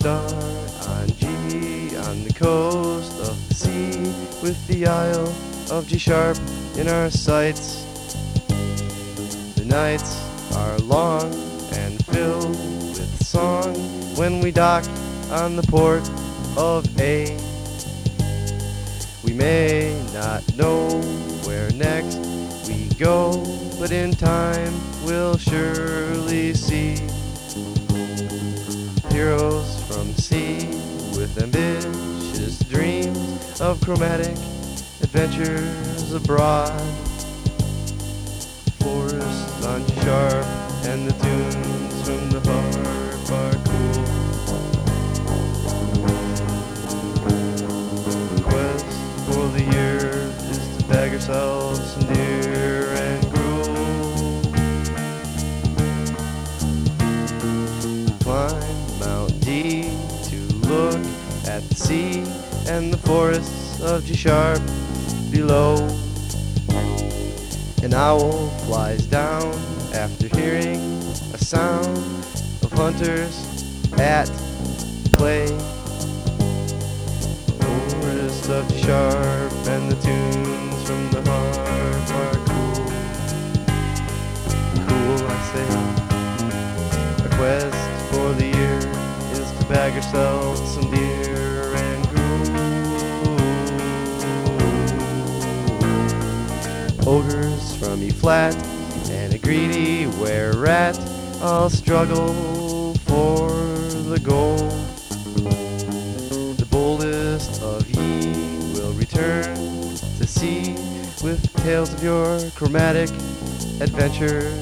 star on G, on the coast of the sea, with the Isle of G sharp in our sights. The nights are long and filled with song when we dock on the port of A. We may not know where next we go, but in time we'll surely see heroes from sea with ambitious dreams of chromatic adventures abroad. Forests on sharp and the tunes from the harp are cool. The quest for the year is to bag ourselves some deer and gruel. Climb Mount D to look at the sea and the forests of G sharp below. An owl flies down after hearing a sound of hunters at play. Forest of G sharp and the tunes from the harp are cool. Cool, I say. Our quest for the year is to bag ourselves some deer and gruel. Ogres from E-flat and a greedy were-rat all struggle for the gold. The boldest of ye will return to sea with tales of your chromatic adventures.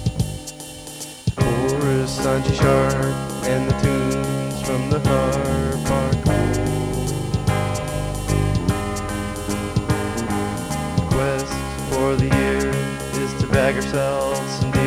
Chorus on G sharp and the tunes from the harp are cool. Quest for the year is to bag ourselves some deer